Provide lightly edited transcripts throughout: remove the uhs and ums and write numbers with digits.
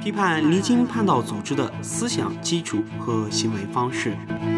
批判离经叛道组织的思想基础和行为方式。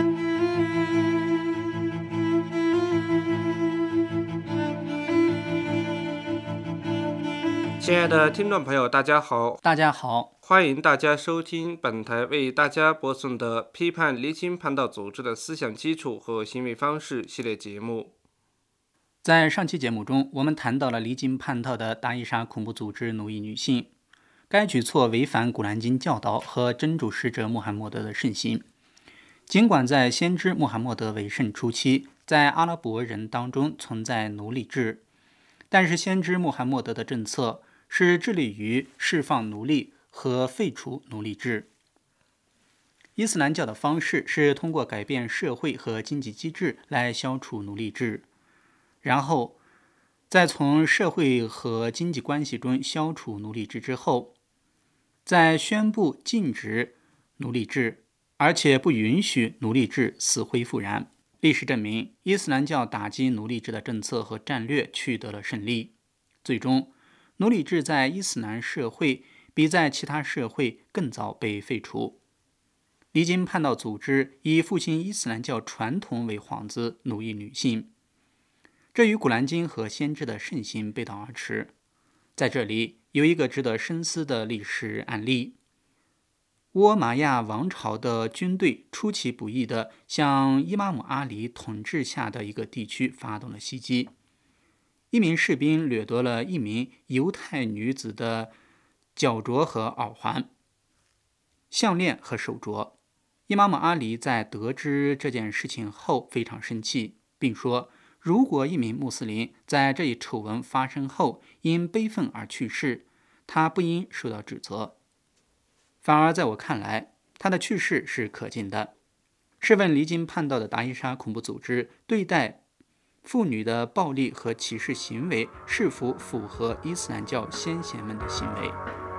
亲爱的听众朋友，大家好！ 大家好， 欢迎大家收听本台为大家播送的《批判离经叛道组织的思想基础和行为方式》系列节目。 在上期节目中，我们谈到了离经叛道的达伊莎恐怖组织奴役女性，该举措违反古兰经教导和真主使者穆罕默德的圣行。尽管在先知穆罕默德为圣初期，在阿拉伯人当中存在奴隶制，但是先知穆罕默德的政策是致力于释放奴隶和废除奴隶制。伊斯兰教的方式是通过改变社会和经济机制来消除奴隶制，然后在从社会和经济关系中消除奴隶制之后，再宣布禁止奴隶制，而且不允许奴隶制死灰复燃。历史证明，伊斯兰教打击奴隶制的政策和战略取得了胜利。最终，奴隶制在伊斯兰社会比在其他社会更早被废除。离经叛道组织以复兴伊斯兰教传统为幌子，奴役女性，这与古兰经和先知的圣行背道而驰。在这里有一个值得深思的历史案例：倭玛亚王朝的军队出其不意地向伊玛目阿里统治下的一个地区发动了袭击。一名士兵掠夺了一名犹太女子的脚镯和耳环、项链和手镯。伊玛目阿里在得知这件事情后非常生气，并说，如果一名穆斯林在这一丑闻发生后因悲愤而去世，他不应受到指责。反而在我看来，他的去世是可敬的。试问离经叛道的达伊莎恐怖组织对待妇女的暴力和歧视行为是否符合伊斯兰教先贤们的行为？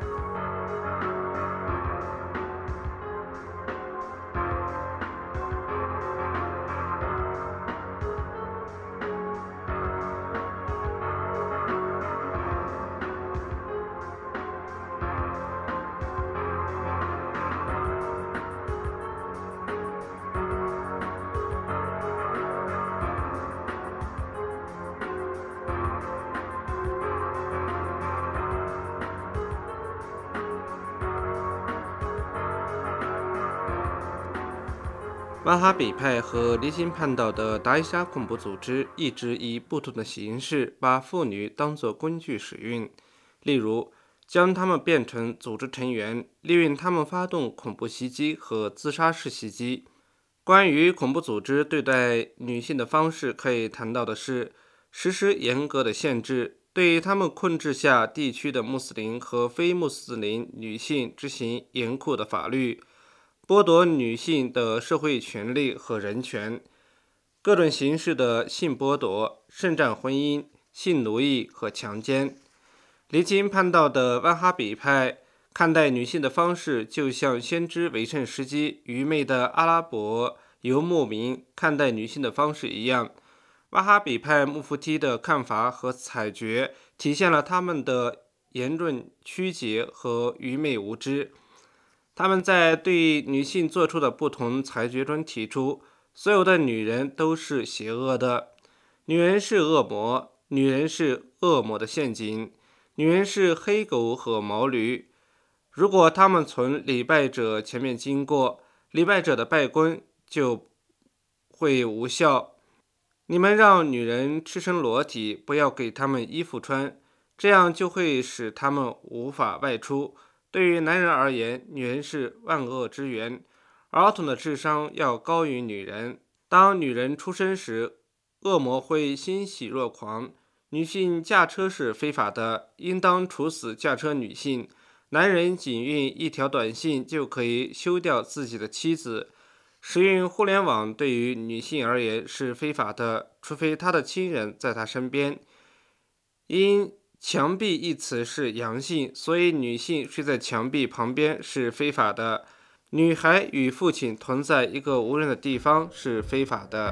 瓦哈比派和离经叛道的达伊莎恐怖组织一直以不同的形式把妇女当作工具使用，例如将她们变成组织成员，利用她们发动恐怖袭击和自杀式袭击。关于恐怖组织对待女性的方式，可以谈到的是实施严格的限制，对他们控制下地区的穆斯林和非穆斯林女性执行严酷的法律，剥夺女性的社会权利和人权，各种形式的性剥夺、圣战婚姻、性奴役和强奸。离经叛道的瓦哈比派看待女性的方式，就像先知为圣时期愚昧的阿拉伯游牧民看待女性的方式一样。瓦哈比派穆夫提的看法和裁决体现了他们的言论曲解和愚昧无知。他们在对女性做出的不同裁决中提出，所有的女人都是邪恶的，女人是恶魔，女人是恶魔的陷阱，女人是黑狗和毛驴。如果他们从礼拜者前面经过，礼拜者的拜功就会无效。你们让女人赤身裸体，不要给她们衣服穿，这样就会使她们无法外出。对于男人而言，女人是万恶之源，儿童的智商要高于女人。当女人出生时，恶魔会欣喜若狂。女性驾车是非法的，应当处死驾车女性。男人仅用一条短信就可以休掉自己的妻子。使用互联网对于女性而言是非法的，除非她的亲人在她身边。因墙壁一词是阳性，所以女性睡在墙壁旁边是非法的。女孩与父亲同在一个无人的地方是非法的。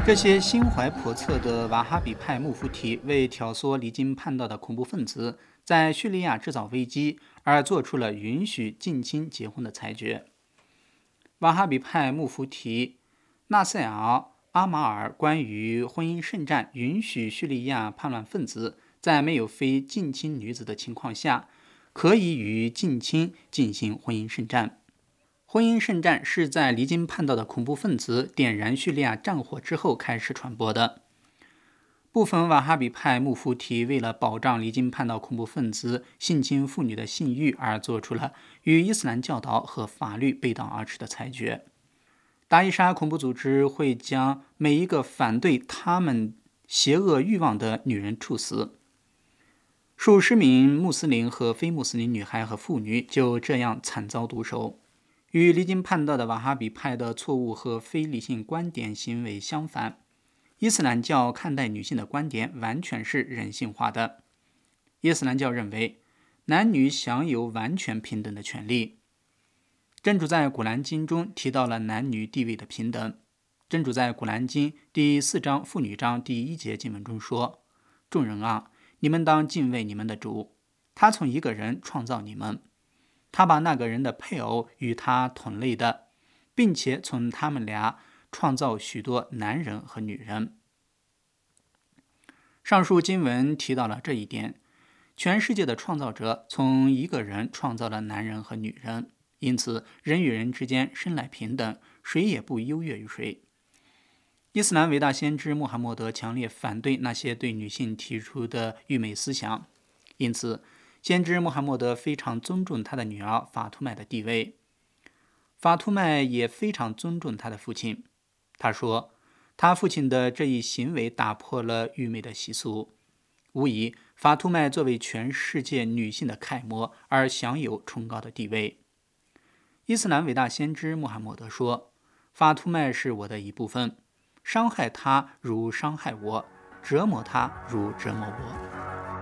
这些心怀叵测的瓦哈比派穆夫提为挑唆离经叛道的恐怖分子在叙利亚制造危机，而做出了允许近亲结婚的裁决。瓦哈比派穆夫提纳塞尔·阿马尔关于婚姻圣战允许叙利亚叛乱分子在没有非近亲女子的情况下，可以与近亲进行婚姻圣战。婚姻圣战是在离经叛道的恐怖分子点燃叙利亚战火之后开始传播的。部分瓦哈比派穆夫提为了保障离经叛道恐怖分子性侵妇女的信誉而做出了与伊斯兰教导和法律背道而驰的裁决。达伊沙恐怖组织会将每一个反对他们邪恶欲望的女人处死。数十名穆斯林和非穆斯林女孩和妇女就这样惨遭毒手。与离经叛道的瓦哈比派的错误和非理性观点行为相反，伊斯兰教看待女性的观点完全是人性化的。伊斯兰教认为男女享有完全平等的权利。真主在古兰经中提到了男女地位的平等。真主在古兰经第4章妇女章第1节经文中说：众人啊，你们当敬畏你们的主，他从一个人创造你们，他把那个人的配偶与他同类的，并且从他们俩创造许多男人和女人。上述经文提到了这一点，全世界的创造者从一个人创造了男人和女人，因此人与人之间生来平等，谁也不优越于谁。伊斯兰伟大先知穆罕默德强烈反对那些对女性提出的愚昧思想，因此先知穆罕默德非常尊重他的女儿法图麦的地位。法图麦也非常尊重他的父亲。他说，他父亲的这一行为打破了愚昧的习俗。无疑，法图麦作为全世界女性的楷模而享有崇高的地位。伊斯兰伟大先知穆罕默德说，法图麦是我的一部分，伤害她如伤害我，折磨她如折磨我。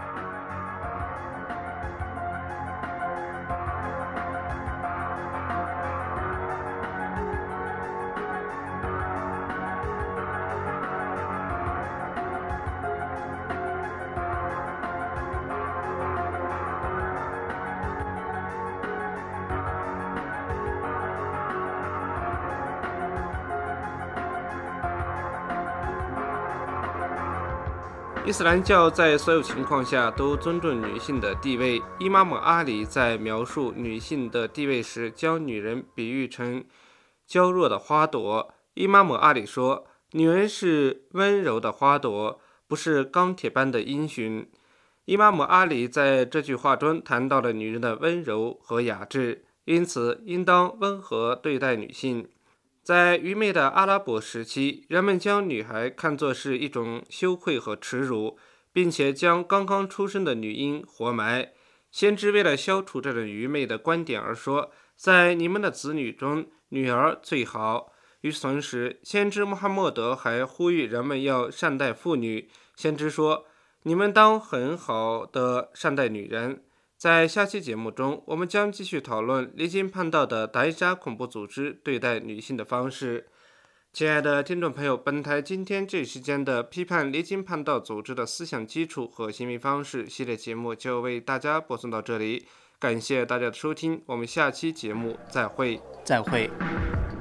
伊斯兰教在所有情况下都尊重女性的地位。伊玛目阿里在描述女性的地位时，将女人比喻成娇弱的花朵。伊玛目阿里说，女人是温柔的花朵，不是钢铁般的英雄。伊玛目阿里在这句话中谈到了女人的温柔和雅致，因此应当温和对待女性。在愚昧的阿拉伯时期，人们将女孩看作是一种羞愧和耻辱，并且将刚刚出生的女婴活埋。先知为了消除这种愚昧的观点而说，在你们的子女中，女儿最好。与此同时，先知穆罕默德还呼吁人们要善待妇女。先知说，你们当很好的善待女人。在下期节目中，我们将继续讨论离经叛道的达伊沙恐怖组织对待女性的方式。亲爱的听众朋友，本台今天这时间的批判离经叛道组织的思想基础和行为方式系列节目就为大家播送到这里，感谢大家的收听，我们下期节目再会。 再会。